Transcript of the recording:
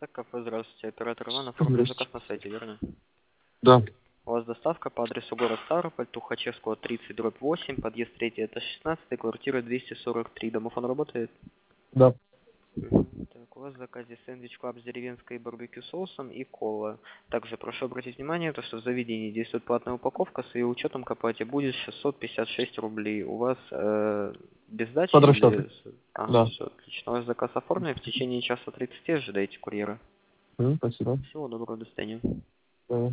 Кафе, здравствуйте. Оператор Иван, оформлен заказ на сайте, верно? Да, У вас доставка по адресу город Ставрополь, Тухачевского 30/8, подъезд 3, это 16, квартира 243. Домофон работает? да. Так, у вас в заказе сэндвич клаб с деревенской барбекю соусом и кола. Также прошу обратить внимание, то, что в заведении действует платная упаковка, с ее учетом к оплате будет 656 рублей. У вас без сдачи Под расчет. или... Ага, Да. все отлично. У вас заказ оформлен, в течение часа 30 ожидаете курьера. Спасибо. Всего доброго, до свидания. Да.